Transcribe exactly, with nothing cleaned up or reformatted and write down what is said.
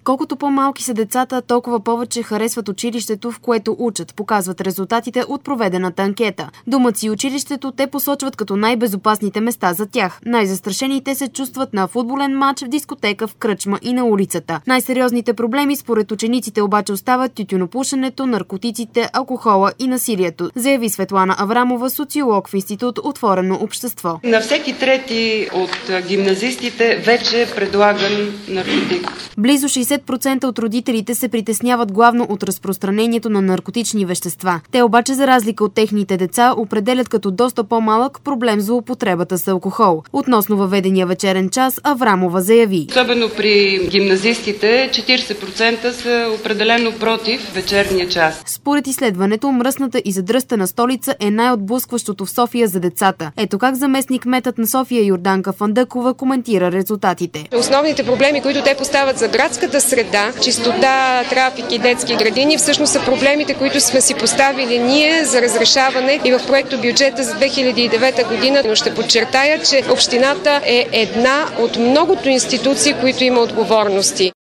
Колкото по-малки са децата, толкова повече харесват училището, в което учат, показват резултатите от проведената анкета. Домът си училището те посочват като най-безопасните места за тях. Най-застрашените се чувстват на футболен матч, в дискотека, в кръчма и на улицата. Най-сериозните проблеми според учениците обаче остават тютюнопушенето, наркотиците, алкохола и насилието, заяви Светлана Аврамова, социолог в Институт Отворено общество. На всеки трети от гимназистите вече е предлаган наркотик. Близо шейсет процента от родителите се притесняват главно от разпространението на наркотични вещества. Те обаче, за разлика от техните деца, определят като доста по-малък проблем за употребата с алкохол. Относно въведения вечерен час, Аврамова заяви: Особено при гимназистите четирийсет процента са определено против вечерния час. Според изследването, мръсната и задръстена столица е най-отблъскващото в София за децата. Ето как заместник-кметът на София Йорданка Фандъкова коментира резултатите. Основните проблеми, които те поставят за градската среда, чистота, трафик и детски градини, всъщност са проблемите, които сме си поставили ние за разрешаване и в проекто бюджета за две хиляди и девета година. Но ще подчертая, че общината е една от многото институции, които има отговорности.